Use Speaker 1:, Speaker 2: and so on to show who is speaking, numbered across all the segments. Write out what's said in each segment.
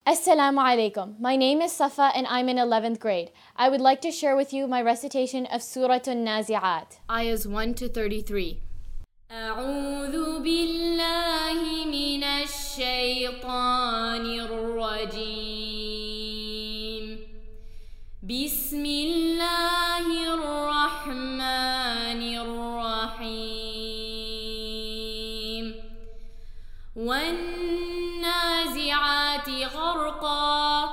Speaker 1: Assalamu alaikum. My name is Safa and I'm in 11th grade. I would like to share with you my recitation of Surah An-Nazi'at. Ayahs 1 to 33.
Speaker 2: أعوذ بالله من الشيطان الرجيم بسم الله الرحمن الرحيم والنازعات غرقا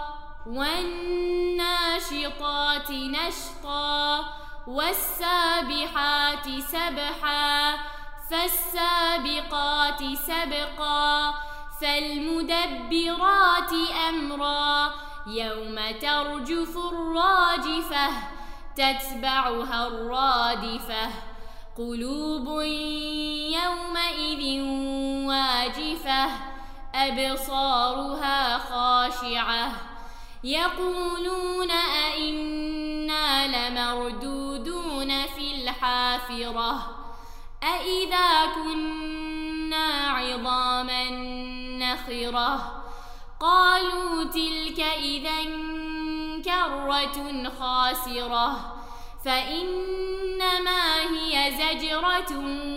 Speaker 2: والناشطات نشطا والسابحات سبحا فالسابقات سبقا فالمدبرات أمرا يوم ترجف الراجفة تتبعها الرادفة قلوب يومئذ واجفة أبصارها خاشعة يقولون أئنا لمردودون في الحافرة أإذا كنا عظاما نخرة قالوا تلك إذا كرة خاسرة فإنما هي زجرة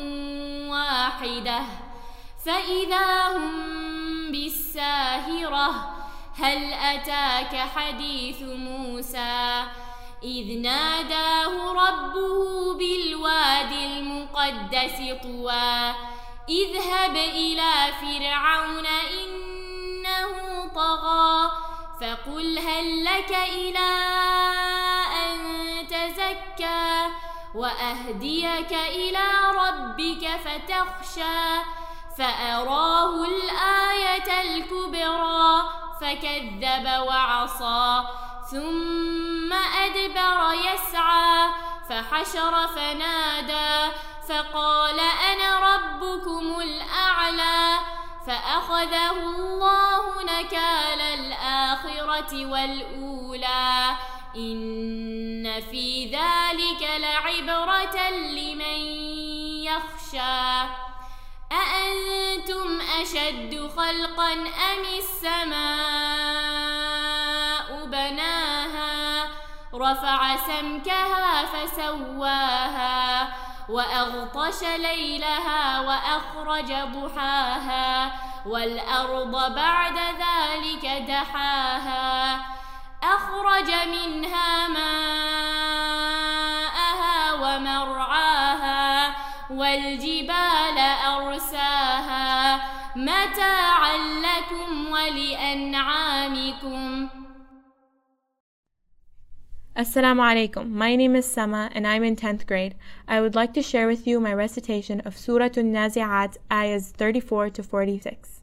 Speaker 2: واحدة فإذا هم بالساهرة هل أتاك حديث موسى إذ ناداه ربه بالوادي المقدس طوى اذهب إلى فرعون إنه طغى فقل هل لك إلى أن تزكى وأهديك إلى ربك فتخشى فأراه الآية الكبرى فكذب وعصى ثم أدبر يسعى فحشر فنادى فقال أنا ربكم الأعلى فأخذه الله نكال الآخرة والأولى إن في ذلك لعبرة لمن يخشى أأنتم أشد خلقا أم السماء بناها رفع سمكها فسواها وأغطش ليلها وأخرج ضحاها والأرض بعد ذلك دحاها أخرج منها ماءها ومرعاها والجبال أرساها متاعا لكم ولأنعامكم.
Speaker 3: Assalamu alaikum. My name is Sama and I'm in 10th grade. I would like to share with you my recitation of Surah An-Nazi'at, ayahs 34 to 46.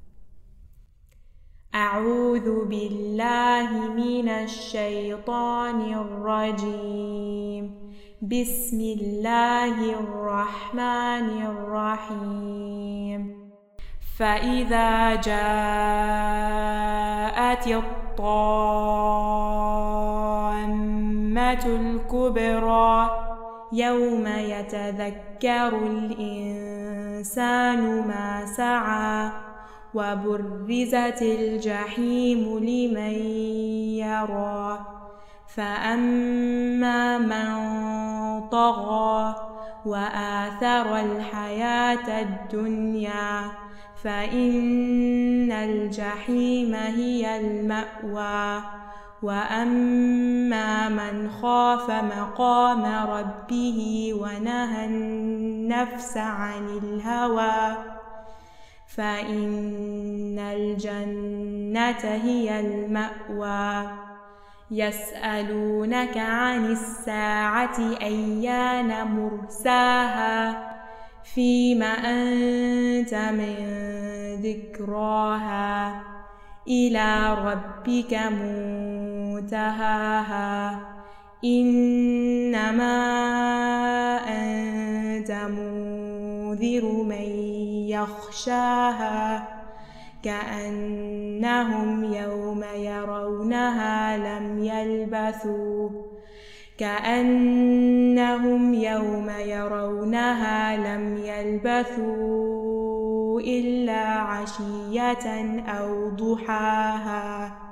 Speaker 3: أعوذ بالله من الشيطان الرجيم بسم الله الرحمن الرحيم فإذا جاءت الطامة الكبرى يوم يتذكر الإنسان ما سعى وبرزت الجحيم لمن يرى فأما من طغى وآثر الحياة الدنيا فإن الجحيم هي المأوى وأما من خاف مقام ربه ونهى النفس عن الهوى فإن الجنة هي المأوى يسألونك عن الساعة أيان مرساها فيم أنت من ذكراها إلى ربك منتهاها إنما أنت منذر من يخشاها كأنهم يوم يرونها لم يلبثوا إلا عشية أو ضحاها